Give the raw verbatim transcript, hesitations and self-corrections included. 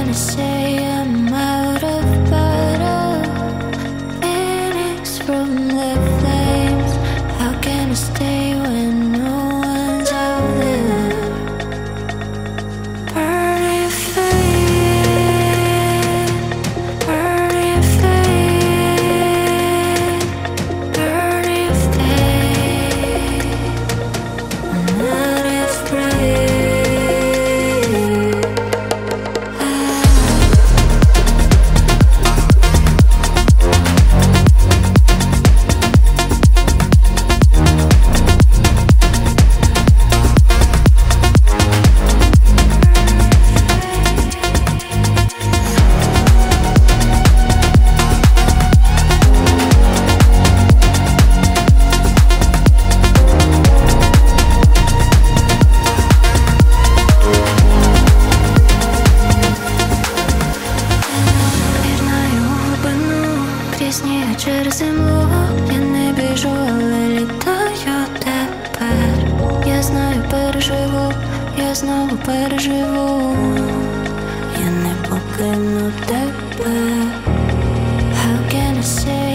can I say I'm out of bottle? Phoenix from the flames. How can I stay when no one's out there? Burn your fate, burn your fate, burn your fate. I'm not afraid. Крізні через землю, я не біжу, але літаю тепер. Я знаю, переживу, я знову переживу. Я не покину тебе. How can I say